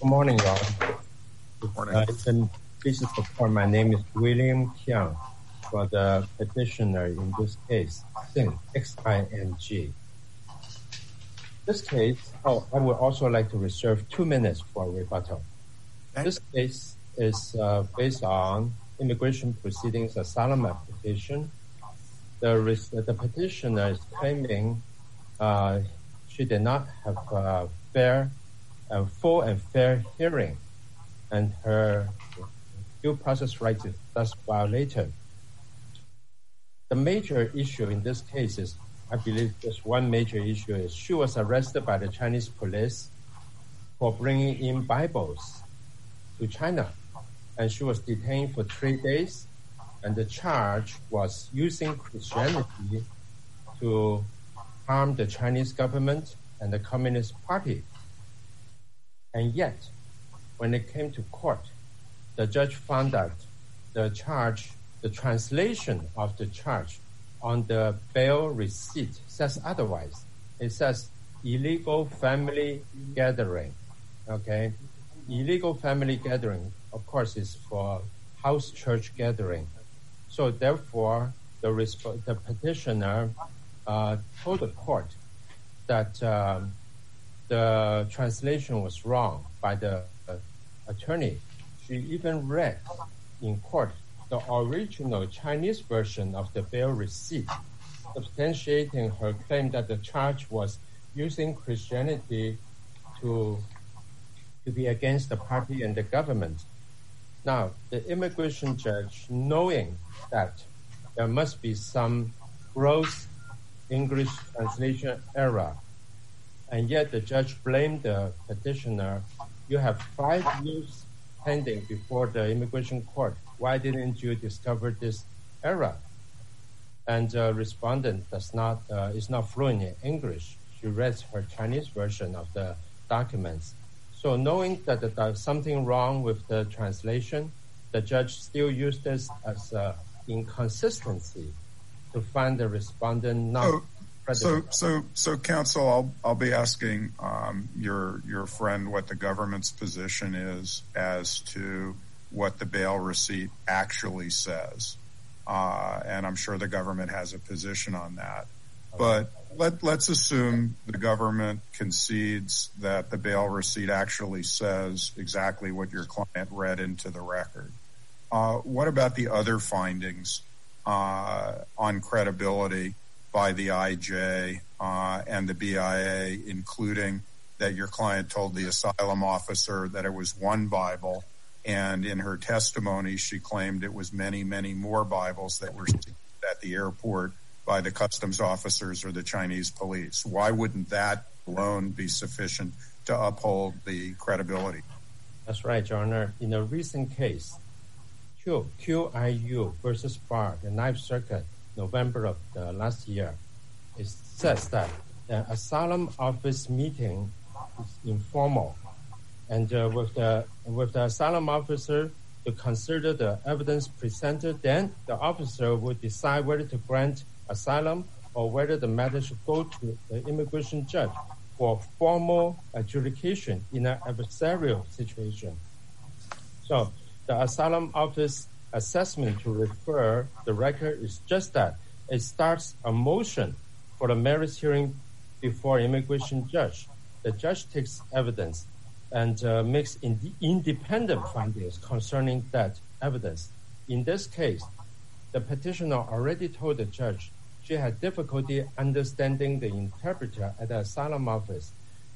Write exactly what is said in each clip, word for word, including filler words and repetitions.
Good morning, y'all. Good morning. Uh, it's a, this is the court. My name is William Qiang, for the petitioner in this case, Xing, X I N G. This case, oh, I would also like to reserve two minutes for rebuttal. Okay. This case is uh, based on immigration proceedings asylum application. The, the petitioner is claiming uh, she did not have a fair, a full and fair hearing, and her due process rights is thus violated. The major issue in this case is, I believe just one major issue is she was arrested by the Chinese police for bringing in Bibles to China, and she was detained for three days, and the charge was using Christianity to harm the Chinese government and the Communist Party. And yet, when it came to court, the judge found that the charge, the translation of the charge on the bail receipt says otherwise. It says illegal family gathering, okay? Illegal family gathering, of course, is for house church gathering. So therefore, the, resp- the petitioner uh, told the court that um, the translation was wrong by the uh, attorney. She even read in court the original Chinese version of the bail receipt, substantiating her claim that the charge was using Christianity to, to be against the party and the government. Now, the immigration judge, knowing that there must be some gross English translation error, and yet the judge blamed the petitioner. You have five years pending before the immigration court. Why didn't you discover this error? And the uh, respondent does not uh, is not fluent in English. She reads her Chinese version of the documents. So knowing that there's something wrong with the translation, the judge still used this as an inconsistency to find the respondent not so, credible. So, so, so, counsel, I'll I'll be asking um, your your friend what the government's position is as to what the bail receipt actually says, uh, and I'm sure the government has a position on that. But let, let's assume the government concedes that the bail receipt actually says exactly what your client read into the record. Uh, what about the other findings uh, on credibility by the I J uh, and the B I A, including that your client told the asylum officer that it was one Bible, and in her testimony she claimed it was many, many more Bibles that were at the airport by the customs officers or the Chinese police? Why wouldn't that alone be sufficient to uphold the credibility? That's right, Your Honor. In a recent case, Q, Q I U versus Barr, the Ninth Circuit, November of the last year, it says that the asylum office meeting is informal, and uh, with the with the asylum officer to consider the evidence presented, then the officer would decide whether to grant asylum or whether the matter should go to the immigration judge for formal adjudication in an adversarial situation. So the asylum office assessment to refer the record is just that. It starts a motion for the merits hearing before immigration judge. The judge takes evidence and uh, makes in- independent findings concerning that evidence. In this case, the petitioner already told the judge she had difficulty understanding the interpreter at the asylum office.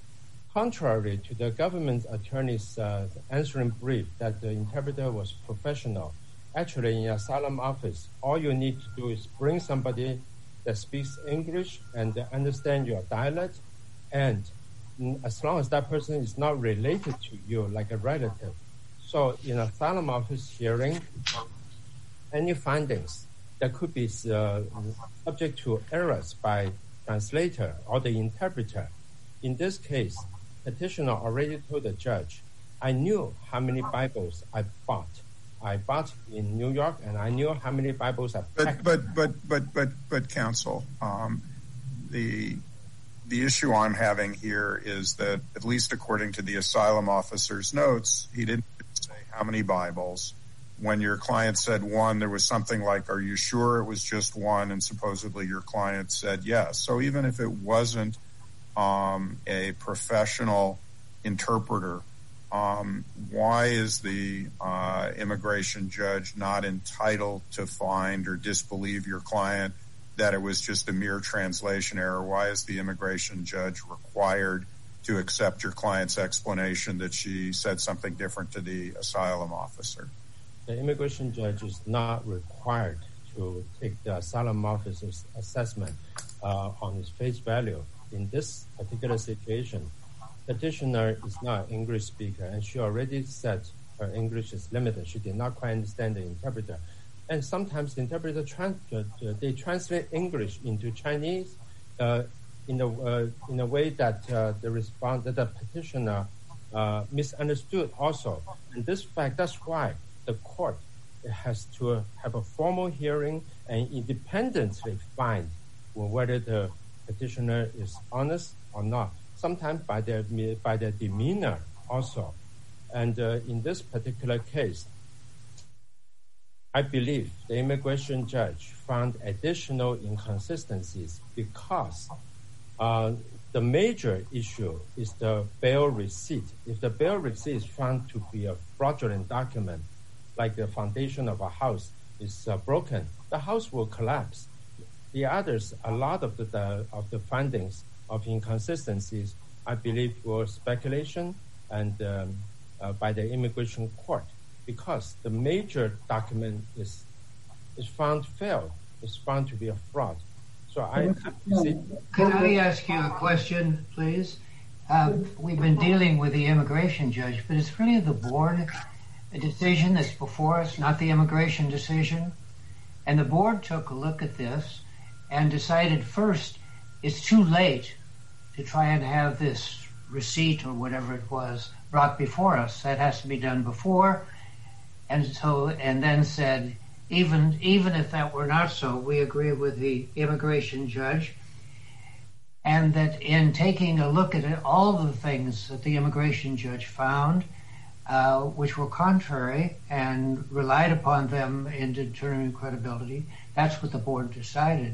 Contrary to the government attorney's uh, answering brief that the interpreter was professional, actually in the asylum office, all you need to do is bring somebody that speaks English and understand your dialect, and as long as that person is not related to you like a relative. So in asylum office hearing, any findings that could be uh, subject to errors by translator or the interpreter. In this case, petitioner already told the judge, I knew how many Bibles I bought. I bought in New York, and I knew how many Bibles I packed. But but but but but but counsel, um, the the issue I'm having here is that, at least according to the asylum officer's notes, he didn't say how many Bibles. When your client said one, there was something like, are you sure it was just one? And supposedly your client said yes. So even if it wasn't um, a professional interpreter, um, why is the uh, immigration judge not entitled to find or disbelieve your client that it was just a mere translation error? Why is the immigration judge required to accept your client's explanation that she said something different to the asylum officer? The immigration judge is not required to take the asylum officer's assessment uh, on its face value. In this particular situation, petitioner is not an English speaker, and she already said her English is limited. She did not quite understand the interpreter. And sometimes the interpreter, trans- uh, they translate English into Chinese uh, in, a, uh, in a way that uh, the respond- that the petitioner uh, misunderstood also. And this fact, that's why the court has to have a formal hearing and independently find whether the petitioner is honest or not. Sometimes by their by their demeanor also. And uh, in this particular case, I believe the immigration judge found additional inconsistencies because uh, the major issue is the bail receipt. If the bail receipt is found to be a fraudulent document, like the foundation of a house is uh, broken, the house will collapse. The others, a lot of the, the of the findings of inconsistencies, I believe, were speculation and um, uh, by the immigration court, because the major document is is found failed, is found to be a fraud. So I see. Can I ask you a question, please? Uh, we've been dealing with the immigration judge, but it's really the board. A decision that's before us, not the immigration decision. And the board took a look at this and decided first it's too late to try and have this receipt or whatever it was brought before us. That has to be done before. And so, and then said, even even if that were not so, we agree with the immigration judge. And that in taking a look at it, all the things that the immigration judge found, Uh, which were contrary and relied upon them in determining credibility. That's what the board decided.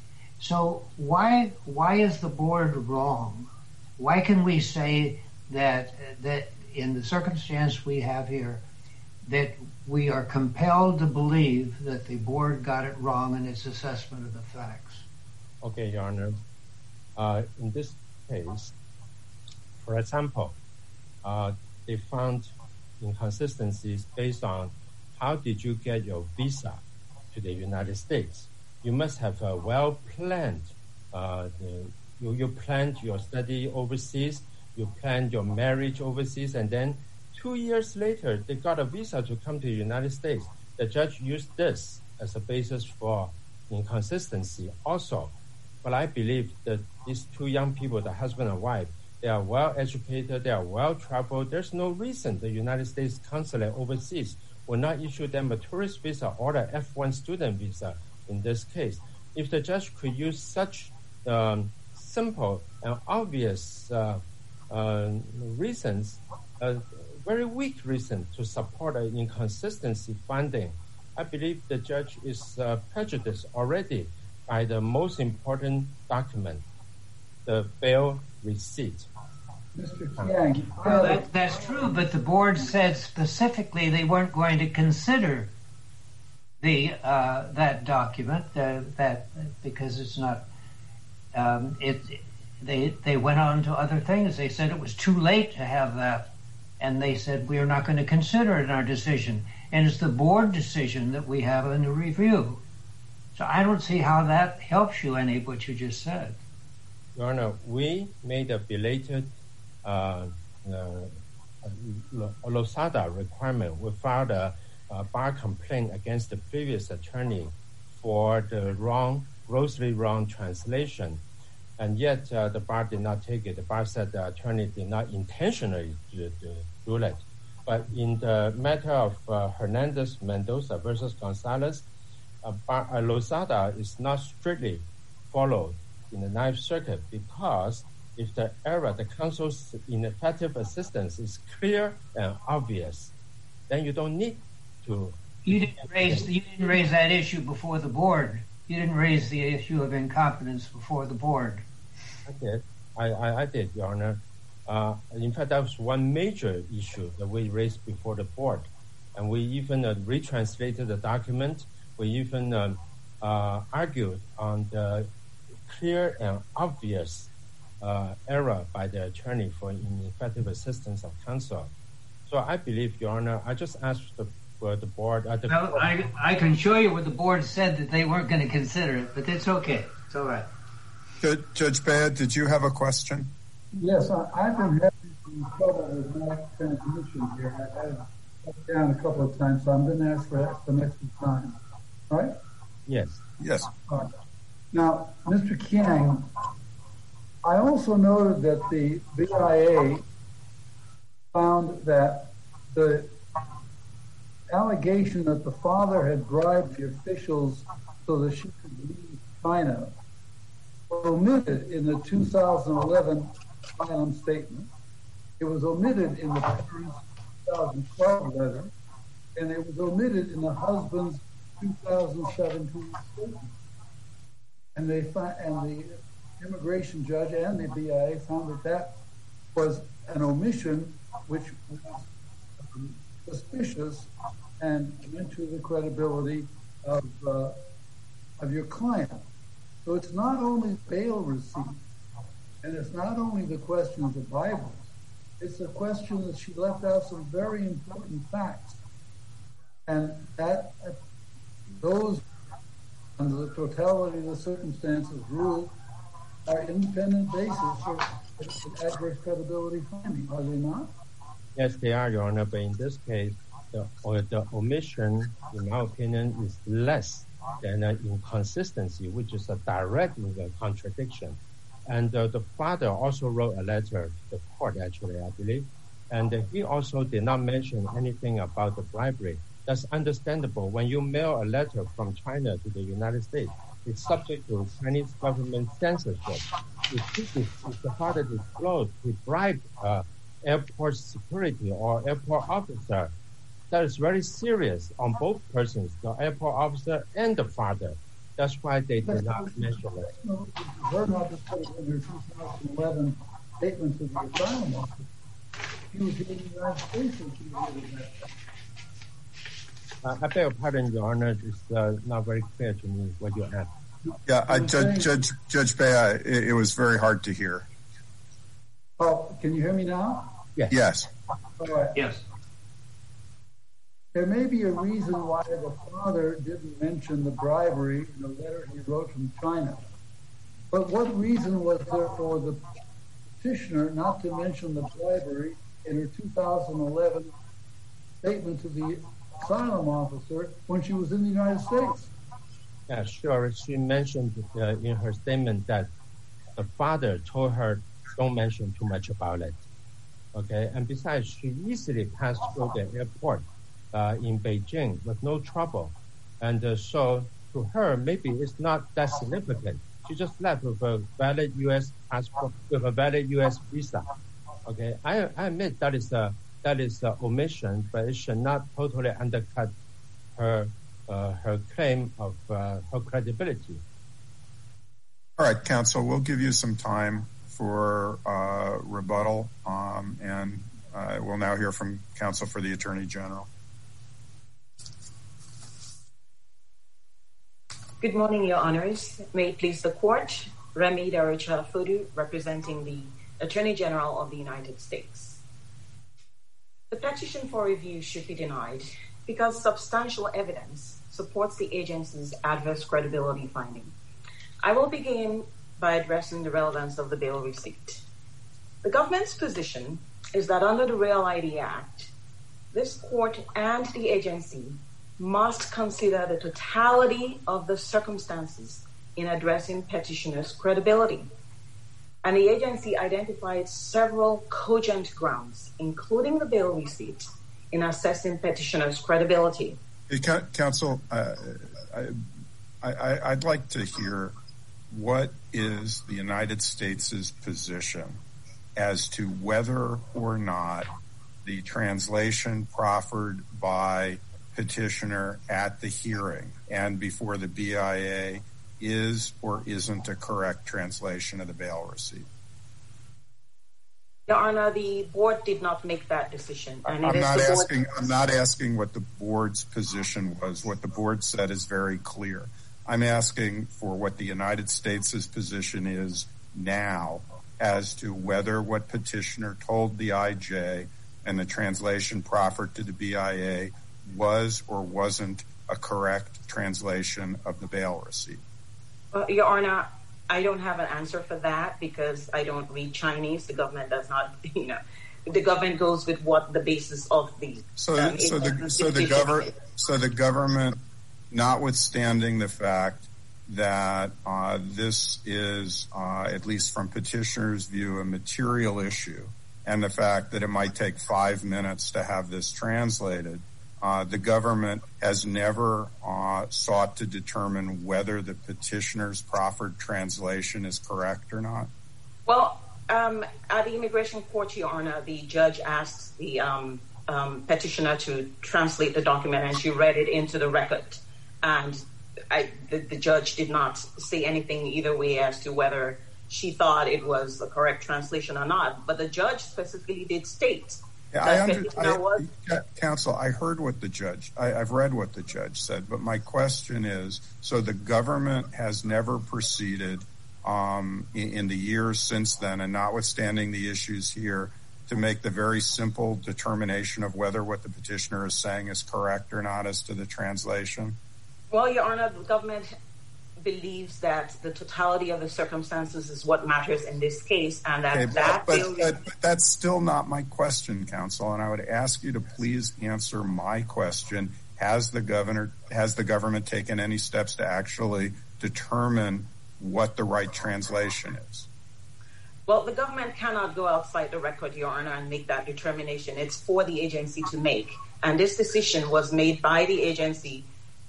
So why why is the board wrong? Why can we say that that in the circumstance we have here, that we are compelled to believe that the board got it wrong in its assessment of the facts? Okay, Your Honor. Uh, in this case, for example, uh, they found inconsistencies based on how did you get your visa to the United States. You must have a well-planned, uh, the, you, you planned your study overseas, you planned your marriage overseas, and then two years later, they got a visa to come to the United States. The judge used this as a basis for inconsistency also. But I believe that these two young people, the husband and wife, they are well-educated, they are well-traveled. There's no reason the United States consulate overseas will not issue them a tourist visa or an F one student visa in this case. If the judge could use such um, simple and obvious uh, uh, reasons, a very weak reason to support an inconsistency finding, I believe the judge is uh, prejudiced already by the most important document, the bail receipt. Mister Chiang, well, that, that's true, but the board said specifically they weren't going to consider the uh, that document uh, that because it's not um, it. They they went on to other things. They said it was too late to have that, and they said we are not going to consider it in our decision. And it's the board decision that we have in the review. So I don't see how that helps you any what you just said. Your Honor, we made a belated uh, uh, Losada requirement. We filed a, a bar complaint against the previous attorney for the wrong, grossly wrong translation. And yet uh, the bar did not take it. The bar said the attorney did not intentionally do, do, do that. But in the matter of uh, Hernandez Mendoza versus Gonzalez, uh, bar, uh, Losada is not strictly followed in the Ninth Circuit because if the error, the counsel's ineffective assistance is clear and obvious, then you don't need to. You didn't raise you didn't raise that issue before the board. You didn't raise the issue of incompetence before the board. I did. I, I, I did, Your Honor. Uh, in fact, that was one major issue that we raised before the board. And we even uh, retranslated the document. We even uh, uh, argued on the clear and obvious uh, error by the attorney for ineffective assistance of counsel. So I believe, Your Honor, I just asked the, for the board. Uh, the well, I, I can show you what the board said that they weren't going to consider it, but it's okay. It's all right. Judge, Judge Bea, did you have a question? Yes, I, I've been having some trouble with my transmission here. I, I've up down a couple of times, so I'm going to ask for some extra time. Right? Yes. Yes. Right. Now, Mister Kiang, I also noted that the B I A found that the allegation that the father had bribed the officials so that she could leave China was omitted in the two thousand eleven asylum statement. It was omitted in the parents' two thousand twelve letter, and it was omitted in the husband's two thousand seventeen statement. And they find, and the immigration judge and the B I A found that that was an omission which was um, suspicious and went to the credibility of uh, of your client. So it's not only bail receipt, and it's not only the question of the Bibles, it's the question that she left out some very important facts. And that uh, those, under the totality of the circumstances rule, are independent basis for adverse credibility finding, are they not? Yes, they are, Your Honor, but in this case, the, or the omission, in my opinion, is less than an inconsistency, which is a direct contradiction. And uh, the father also wrote a letter to the court, actually, I believe, and uh, he also did not mention anything about the bribery. That's understandable. When you mail a letter from China to the United States, it's subject to Chinese government censorship. If, if, if the father disclosed he bribed uh, airport security or airport officer, that is very serious on both persons, the airport officer and the father. That's why they did not mention it. Her not to put it in her two thousand eleven statement to the asylum office. She was in the United States when she was doing that. Uh, I beg your pardon, Your Honor. It's uh, not very clear to me what you asked. Yeah, I, Judge, Judge, Judge Bea, it, it was very hard to hear. Oh, can you hear me now? Yes. Yes. All right. Yes. There may be a reason why the father didn't mention the bribery in the letter he wrote from China. But what reason was there for the petitioner not to mention the bribery in her two thousand eleven statement to the asylum officer when she was in the United States? Yeah, sure. She mentioned uh, in her statement that the father told her, don't mention too much about it. Okay, and besides, she easily passed through the airport uh, in Beijing with no trouble. And uh, so to her, maybe it's not that significant. She just left with a valid U S passport, with a valid U S visa. Okay, I, I admit that is a that is a omission, but it should not totally undercut her uh, her claim of uh, her credibility. All right, counsel, we'll give you some time for uh, rebuttal, um, and uh, we'll now hear from counsel for the Attorney General. Good morning, Your Honors. May it please the Court, Remy Darucha-Fudu, representing the Attorney General of the United States. The petition for review should be denied because substantial evidence supports the agency's adverse credibility finding. I will begin by addressing the relevance of the bail receipt. The government's position is that under the Real I D Act, this court and the agency must consider the totality of the circumstances in addressing petitioner's credibility. And the agency identified several cogent grounds, including the bail receipt, in assessing petitioner's credibility. Hey, counsel, uh, I, I, I'd like to hear what is the United States' position as to whether or not the translation proffered by petitioner at the hearing and before the B I A is or isn't a correct translation of the bail receipt? Your Honor, the board did not make that decision. And I'm it is not the asking. board- I'm not asking what the board's position was. What the board said is very clear. I'm asking for what the United States' position is now as to whether what petitioner told the I J and the translation proffered to the B I A was or wasn't a correct translation of the bail receipt. Uh, Your Honor, I don't have an answer for that because I don't read Chinese. The government does not, you know, the government goes with what the basis of the so um, so the so the government so the government, notwithstanding the fact that uh, this is uh, at least from petitioner's view a material issue, and the fact that it might take five minutes to have this translated, uh, the government has never uh, sought to determine whether the petitioner's proffered translation is correct or not. Well, um, at the immigration court, Your Honor, the judge asked the um, um, petitioner to translate the document, and she read it into the record. And I, the, the judge did not say anything either way as to whether she thought it was the correct translation or not. But the judge specifically did state yeah, that I under, petitioner I, was... Counsel, I heard what the judge, I, I've read what the judge said, but my question is, so the government has never proceeded um, in, in the years since then, and notwithstanding the issues here, to make the very simple determination of whether what the petitioner is saying is correct or not as to the translation? Well, Your Honor, the government believes that the totality of the circumstances is what matters in this case, and that okay, that but, failure... but, but that's still not my question, Counsel, and I would ask you to please answer my question. Has the governor, has the government taken any steps to actually determine what the right translation is? Well, the government cannot go outside the record, Your Honor, and make that determination. It's for the agency to make, and this decision was made by the agency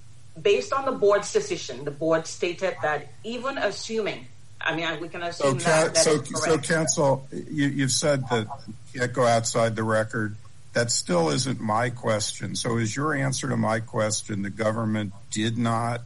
based on the board's decision. The board stated that even assuming, I mean, we can assume so, that, that so, is so, Counsel, you, you've said that you can't go outside the record. That still isn't my question. So is your answer to my question, the government did not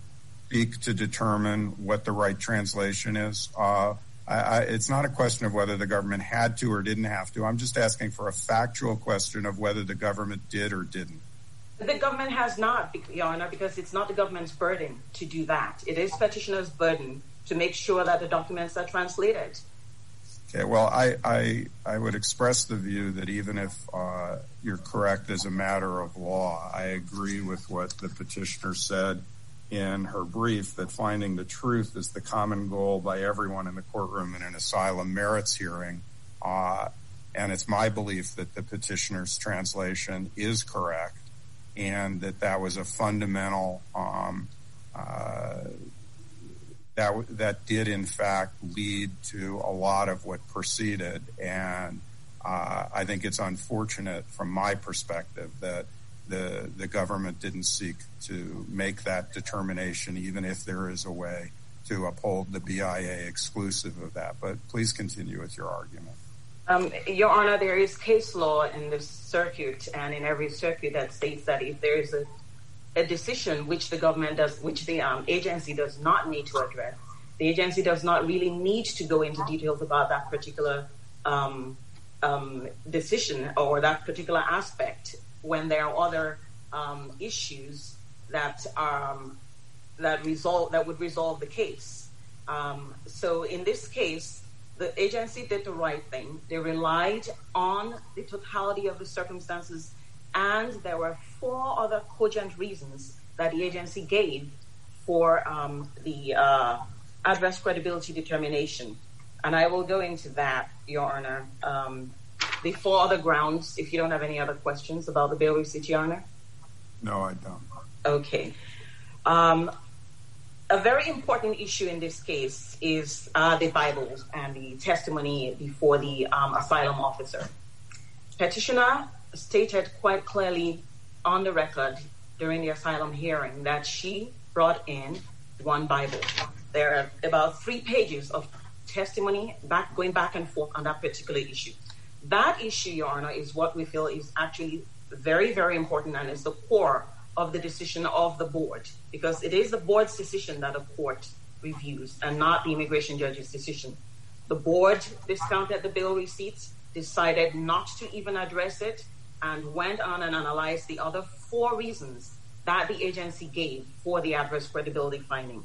seek to determine what the right translation is? Uh, I, I, it's not a question of whether the government had to or didn't have to. I'm just asking for a factual question of whether the government did or didn't. The government has not, Your Honor, because it's not the government's burden to do that. It is petitioner's burden to make sure that the documents are translated. Okay, well, I, I, I would express the view that even if uh, you're correct as a matter of law, I agree with what the petitioner said in her brief, that finding the truth is the common goal by everyone in the courtroom in an asylum merits hearing. Uh, and it's my belief that the petitioner's translation is correct, and that that was a fundamental, um, uh, that that did in fact lead to a lot of what proceeded. And uh, I think it's unfortunate from my perspective that the the government didn't seek to make that determination, even if there is a way to uphold the B I A exclusive of that. But please continue with your argument. Um, Your Honor, there is case law in this circuit and in every circuit that states that if there is a, a decision which the government does, which the um, agency does not need to address, the agency does not really need to go into details about that particular um, um, decision or that particular aspect when there are other um, issues that um, that resolve that would resolve the case. Um, so in this case, the agency did the right thing. They relied on the totality of the circumstances, and there were four other cogent reasons that the agency gave for um, the uh, adverse credibility determination. And I will go into that, Your Honor. Um, the four other grounds, if you don't have any other questions about the bail receipt, Your Honor? No, I don't. Okay. Um, A very important issue in this case is uh, the Bible and the testimony before the um, asylum officer. Petitioner stated quite clearly on the record during the asylum hearing that she brought in one Bible. There are about three pages of testimony back going back and forth on that particular issue. That issue, Your Honor, is what we feel is actually very, very important and is the core of the decision of the board, because it is the board's decision that a court reviews and not the immigration judge's decision. The board discounted the bail receipts, decided not to even address it, and went on and analyzed the other four reasons that the agency gave for the adverse credibility finding.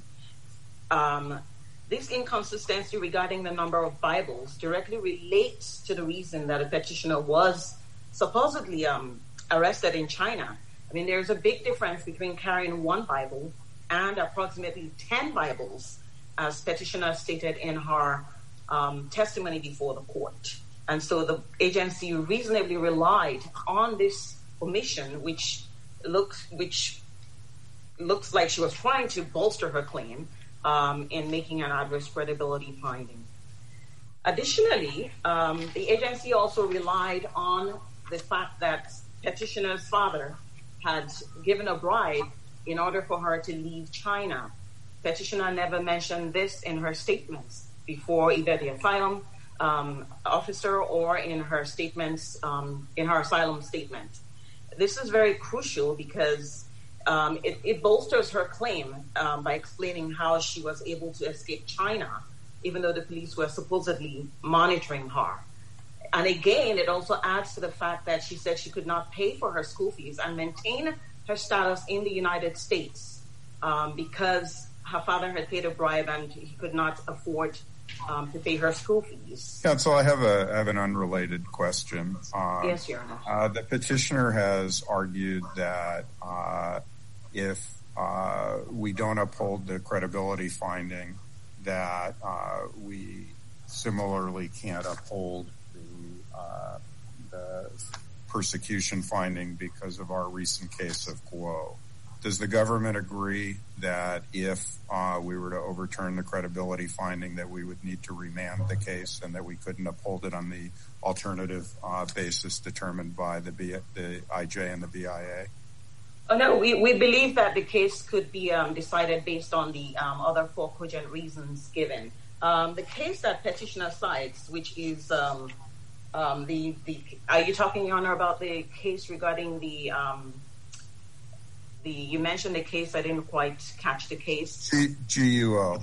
Um, this inconsistency regarding the number of Bibles directly relates to the reason that a petitioner was supposedly um, arrested in China. I mean, there's a big difference between carrying one Bible and approximately ten Bibles, as petitioner stated in her um, testimony before the court. And so the agency reasonably relied on this omission, which looks which looks like she was trying to bolster her claim um, in making an adverse credibility finding. Additionally, um, the agency also relied on the fact that petitioner's father had given a bribe in order for her to leave China. Petitioner never mentioned this in her statements before either the asylum um, officer or in her statements, um, in her asylum statement. This is very crucial because um, it, it bolsters her claim um, by explaining how she was able to escape China, even though the police were supposedly monitoring her. And again, it also adds to the fact that she said she could not pay for her school fees and maintain her status in the United States um, because her father had paid a bribe and he could not afford um, to pay her school fees. Counsel, I have a I have an unrelated question. Um, yes, Your Honor. Uh, the petitioner has argued that uh, if uh, we don't uphold the credibility finding, that uh, we similarly can't uphold the, uh, the persecution finding because of our recent case of Guo. Does the government agree that if uh, we were to overturn the credibility finding that we would need to remand the case and that we couldn't uphold it on the alternative uh, basis determined by the, B- the I J and the B I A? Oh, no, we, we believe that the case could be um, decided based on the um, other four cogent reasons given. Um, the case that petitioner cites, which is um, um, the, the, are you talking, Your Honor, about the case regarding the, um, the, you mentioned the case, I didn't quite catch the case. G U O.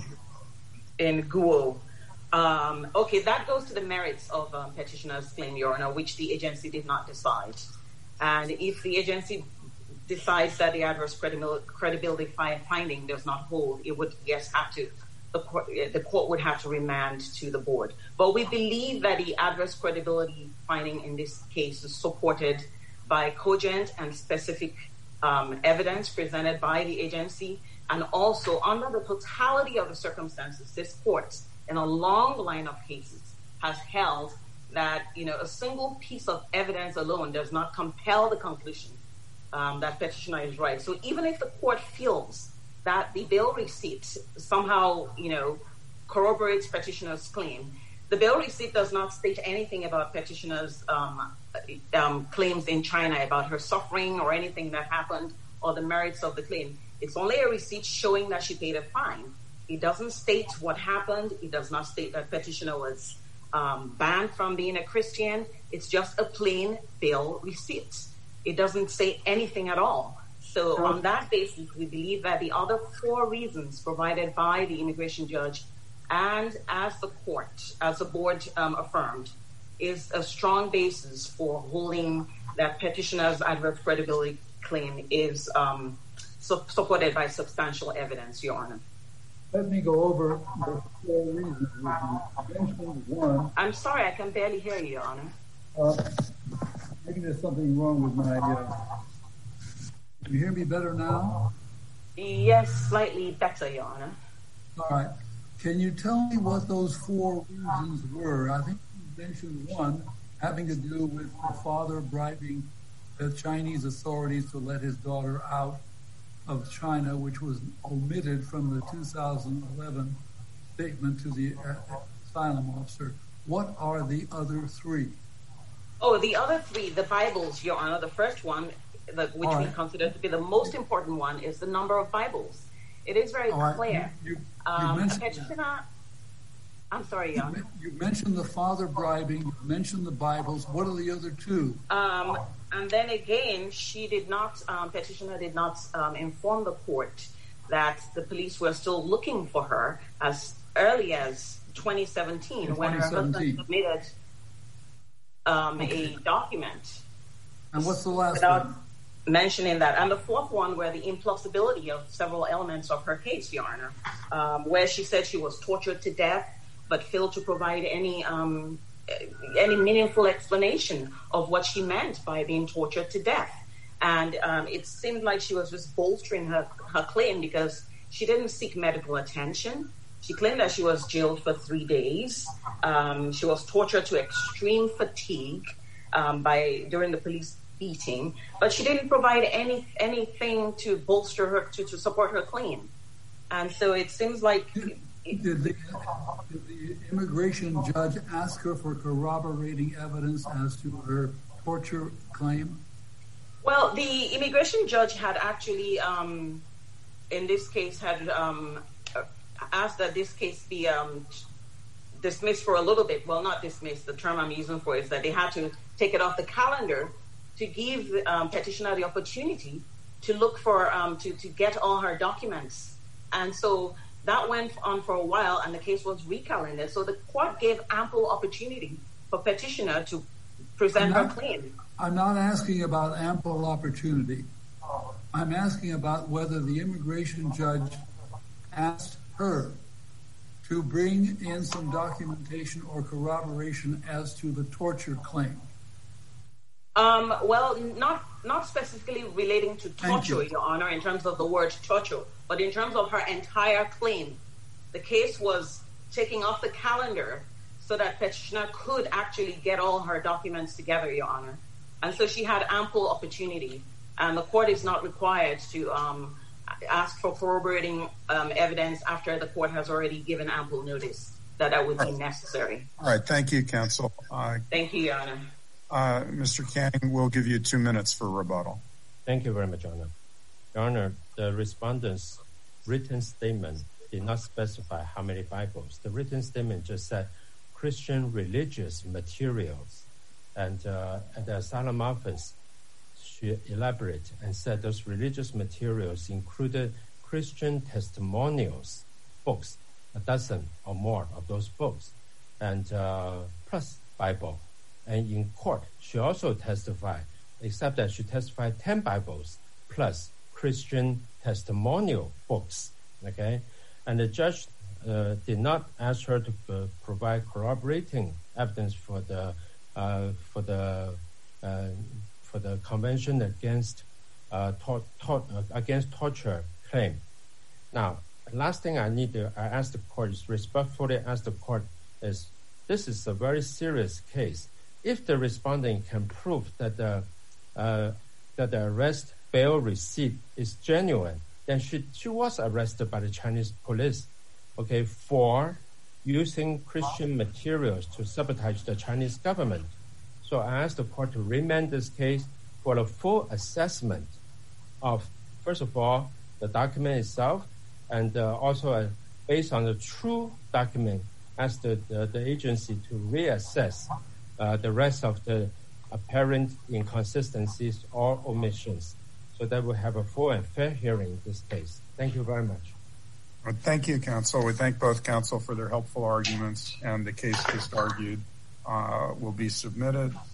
In Guo. Um, okay, that goes to the merits of um, petitioner's claim, Your Honor, which the agency did not decide. And if the agency decides that the adverse credibility finding does not hold, it would, yes, have to, the court, the court would have to remand to the board. But we believe that the adverse credibility finding in this case is supported by cogent and specific um, evidence presented by the agency, and also under the totality of the circumstances, this court, in a long line of cases, has held that, you know, a single piece of evidence alone does not compel the conclusion Um, that petitioner is right. So even if the court feels that the bail receipt somehow, you know, corroborates petitioner's claim, the bail receipt does not state anything about petitioner's um, um, claims in China, about her suffering or anything that happened or the merits of the claim. It's only a receipt showing that she paid a fine. It doesn't state what happened. It does not state that petitioner was um, banned from being a Christian. It's just a plain bail receipt. It doesn't say anything at all. So on that basis, we believe that the other four reasons provided by the immigration judge and as the court, as the board um, affirmed, is a strong basis for holding that petitioner's adverse credibility claim is um, su- supported by substantial evidence, Your Honor. Let me go over the four reasons with you. Mentioned one. I'm sorry, I can barely hear you, Your Honor. Uh, Maybe there's something wrong with my, uh, can you hear me better now? Yes, slightly better, Your Honor. All right. Can you tell me what those four reasons were? I think you mentioned one having to do with the father bribing the Chinese authorities to let his daughter out of China, which was omitted from the two thousand eleven statement to the uh, asylum officer. What are the other three? Oh, the other three, the Bibles, Your Honor. The first one, the, which right. we consider to be the most important one, is the number of Bibles. It is very Oh, clear. You, you, you um, mentioned, petitioner, I'm sorry, Your Honor. you mentioned the father bribing, you mentioned the Bibles. What are the other two? Um, and then again, she did not, um, petitioner did not um, inform the court that the police were still looking for her as early as twenty seventeen, In when her husband twenty seventeen. submitted um, Okay. a document. And what's the last Without one? mentioning that. And the fourth one were the implausibility of several elements of her case, Your Honor, um, where she said she was tortured to death, but failed to provide any um, any meaningful explanation of what she meant by being tortured to death. And um, it seemed like she was just bolstering her, her claim because she didn't seek medical attention. She claimed that she was jailed for three days. Um, she was tortured to extreme fatigue um, by during the police beating, but she didn't provide any anything to bolster her to, to support her claim. And so it seems like Did, did, the, did the immigration judge ask her for corroborating evidence as to her torture claim? Well, the immigration judge had actually, um, in this case, had um, asked that this case be um, dismissed for a little bit. Well, not dismissed. The term I'm using for it is that they had to take it off the calendar to give the um, petitioner the opportunity to look for, um, to, to get all her documents. And so that went on for a while, and the case was recalended. So the court gave ample opportunity for petitioner to present her claim. I'm not asking about ample opportunity. I'm asking about whether the immigration judge asked her to bring in some documentation or corroboration as to the torture claim. Um, well, not not specifically relating to Thank torture, you. Your Honor, in terms of the word torture, but in terms of her entire claim. The case was taking off the calendar so that petitioner could actually get all her documents together, Your Honor. And so she had ample opportunity, and the court is not required to um, ask for corroborating um, evidence after the court has already given ample notice that that would be necessary. All right. Thank you, counsel. Uh, Thank you, Your Honor. uh, Mister Kang, we'll give you two minutes for rebuttal. Thank you very much, Your Honor. Your Honor, the respondent's written statement did not specify how many Bibles. The written statement just said Christian religious materials. And uh, at the asylum office, she elaborated and said those religious materials included Christian testimonials, books, a dozen or more of those books, and uh, plus Bible. And in court, she also testified, except that she testified ten Bibles plus Christian testimonial books. Okay, and the judge uh, did not ask her to uh, provide corroborating evidence for the uh, for the uh, for the Convention against uh, tor- tor- uh, against torture claim. Now, last thing I need to I ask the court is respectfully ask the court is this is a very serious case. If the respondent can prove that the uh, that the arrest bail receipt is genuine, then she she was arrested by the Chinese police, okay, for using Christian materials to sabotage the Chinese government. So I asked the court to remand this case for a full assessment of, first of all, the document itself, and uh, also uh, based on the true document, ask the, the, the agency to reassess uh, the rest of the apparent inconsistencies or omissions, so that we'll have a full and fair hearing in this case. Thank you very much. Well, thank you, counsel. We thank both counsel for their helpful arguments, and the case just argued uh, will be submitted.